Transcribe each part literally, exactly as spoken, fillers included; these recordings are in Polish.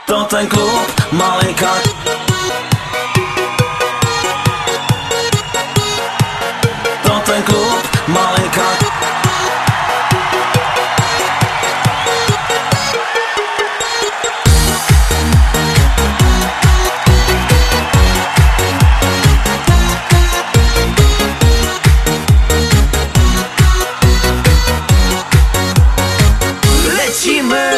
To ten klub, maleńka. To ten klub, maleńka. Lecimy!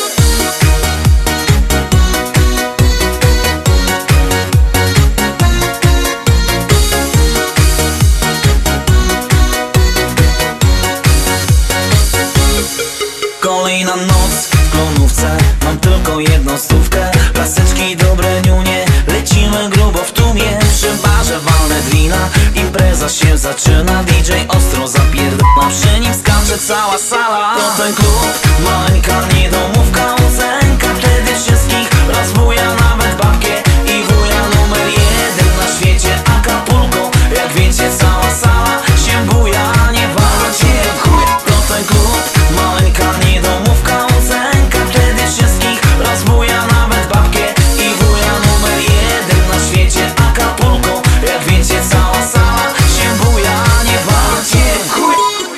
Kolejna noc w klonówce, mam tylko jedną stówkę. Laseczki, dobre niunie, lecimy grubo w tłumie. Przy barze walne drina, impreza się zaczyna. D J ostro zapierdala, przy nim skacze cała sala. To ten klub, maleńka, niedomówka, ósemka. Wtedy wszystkich rozbuja, nawet babkę i wuja. Numer jeden na świecie, Acapulco. Jak wiecie, cała sala się buja, nie walcie w chuj. To ten klub, maleńka, niedomówka, ósemka. Wtedy wszystkich rozbuja, nawet babkę i wuja. Numer jeden na świecie, Acapulco. Jak wiecie, cała sala się buja, nie walcie w chuj.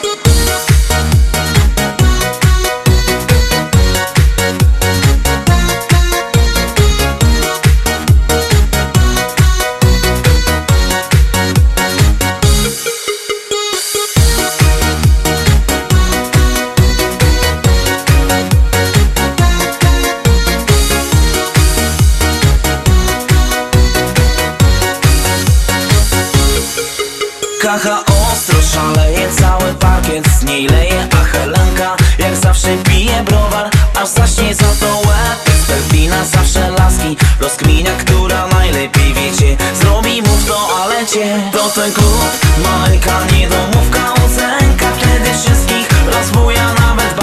Kacha ostro szaleje, cały parkiet z niej leje. A Helenka jak zawsze pije browar, aż zaśnie za to łeb. Perfina zawsze laski rozkminia, która najlepiej wiecie. Zrobi mu w toalecie. To ten klub, maleńka, niedomówka, ósemka. Wtedy wszystkich rozbuja, nawet